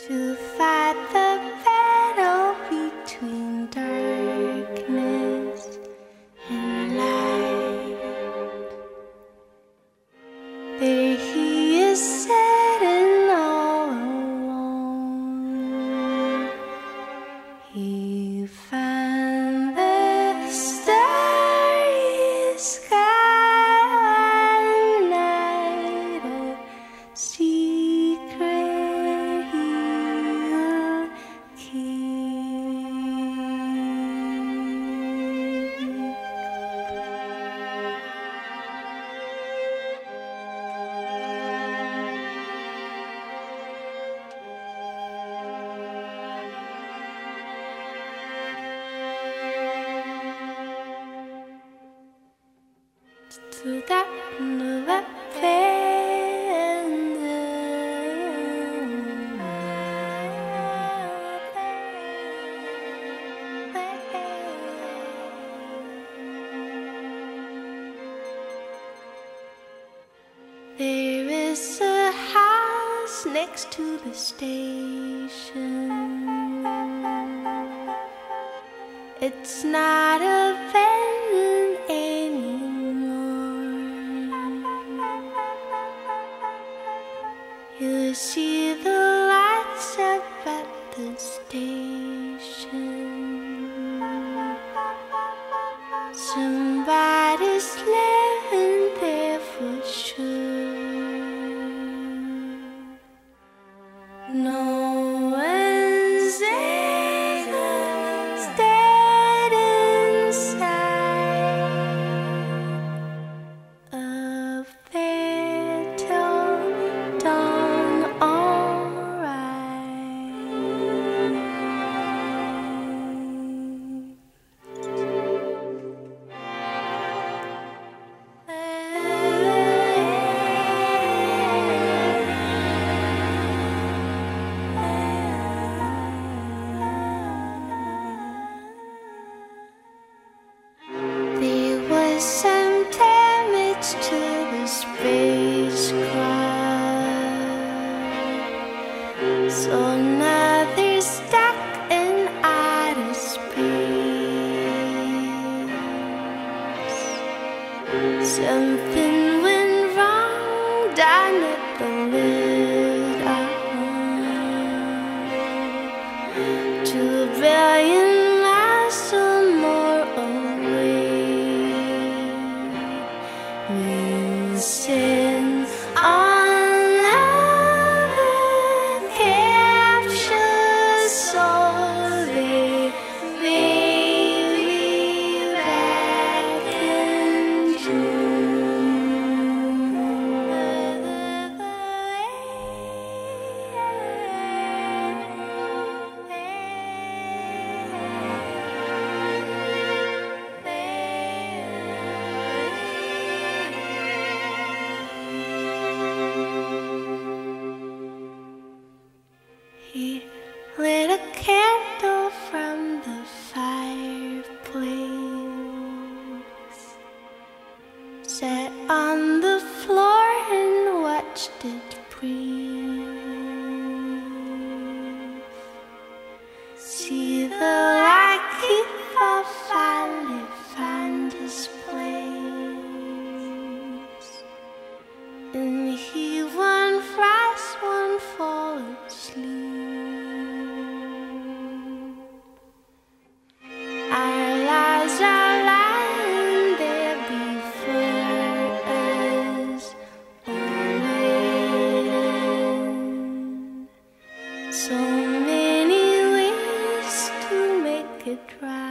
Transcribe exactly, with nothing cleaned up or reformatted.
to fight the battle between darkness and light. There he is sitting all alone. He found the starry sky one night, a secret he'll keep. To that new There is a house next to the station. It's not abandoned anymore. You see the lights up at the station. Somebody's living there for sure. No one's ever stayed inside of there till dawn, there was some damage to the spacecraft, so now they're stuck in outer space. Something went wrong down at the lid. Two billion miles or more away, we send another capture so they may be back in He lit a candle from the fireplace, sat on the floor and watched it breathe. See the light keep on finally found his place, and he won't rise, won't fall asleep. Our lives are lying there before us, all waiting. So many ways to make it right.